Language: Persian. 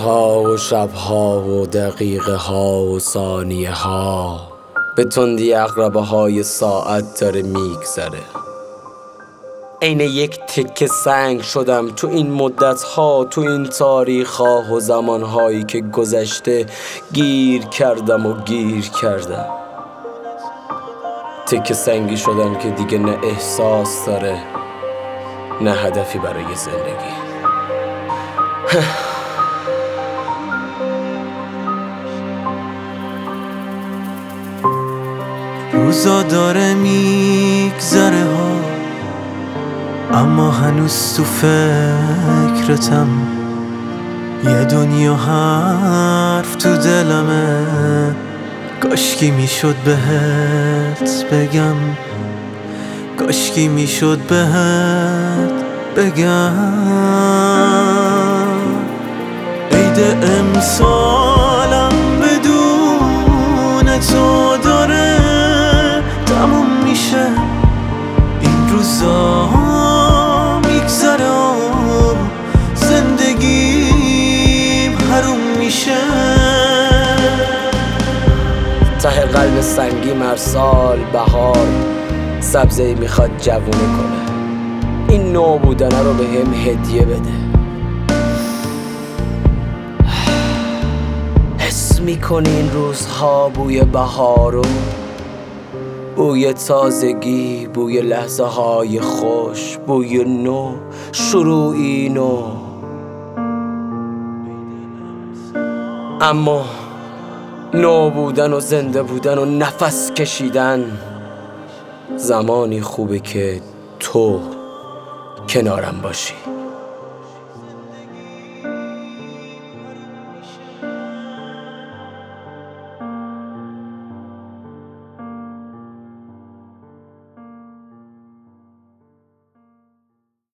روزها و شبها و دقیقه ها و ثانیه ها به تندی عقربه های ساعت داره میگذره. عین یک تکه سنگ شدم تو این مدت ها، تو این تاریخ ها و زمان هایی که گذشته. گیر کردم تکه سنگی شدم که دیگه نه احساس داره نه هدفی برای زندگی. روزا داره میگذره ها، اما هنوز تو فکرتم. یه دنیا حرف تو دلمه، کاشکی میشد بهت بگم، کاشکی میشد بهت بگم. عید امسالم بدون تو داره تموم میشه. این روزا میگذره و زندگیم حروم میشه. ته قلب سنگی مرسال بهار سبزه‌ای میخواد جوونه کنه. این نو بودنه رو به هم هدیه بده. حس میکنی این روزها بوی بهارو، بوی تازگی، بوی لحظه های خوش، بوی نو، شروعی نو. اما نو بودن و زنده بودن و نفس کشیدن زمانی خوبه که تو کنارم باشی.